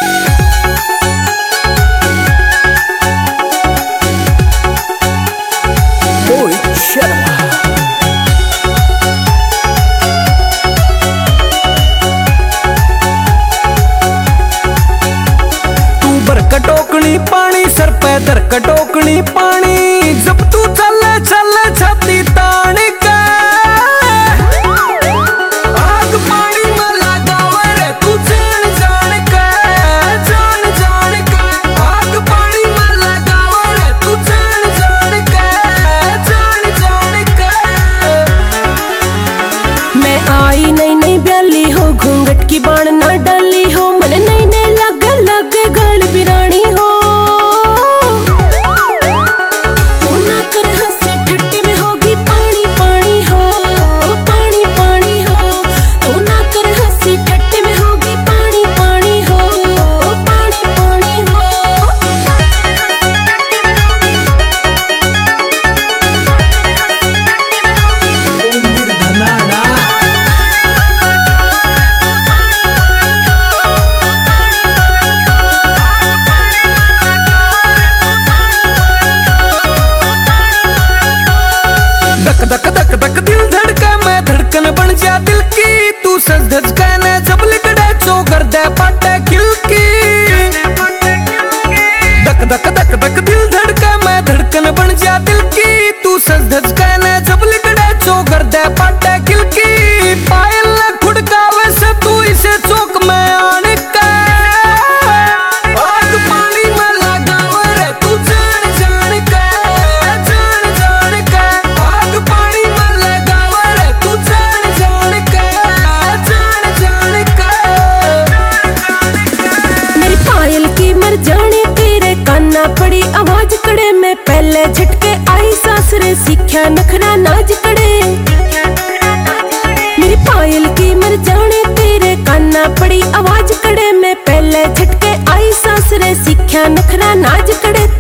कटोकनी पानी सर पे दर कटोकनी पानी जब तू चले चले छाती तान के आग पानी में लगावे रे तू जान जान के आग पानी में लगावे रे तू जान जान के मैं आई नई नई ब्याली हो घूंघट की बाण ना डाली हो मन नई नई लगे लगे गल बिरानी हो ना कर हंसी ठट्टी में होगी पानी पानी हो पानी पानी हो तू ना कर हंसी ठट्टी में होगी पानी पानी हो पानी पानी हो धक धक धक धक दिल धड़के मैं धड़कन बन जा दिल की तू सज धज कहने जब लिकड़े चो कर दे पाटे खिलकी धक धक धक धक दिल धड़के मैं धड़कन बन जा दिल की तू सज धज कहने जब लिकड़े चो कर दे पाटे खिलकी पायल खुड़कावे से तू इसे चौक में आने का आग पानी में लगावे रे तू जान जान के आग पानी में लगावे रे तू जान जान के मेरी पायल की मर जाने तेरे कान्ना पड़ी आवाज कड़े में पहले झटके आई सासरे सीख्या नखरा नाज कड़े मेरी पायल की मर जाने तेरे कान्ना पड़ी आवाज कड़े में पहले झटके आई सासरे सीख्या नखरा नाज कड़े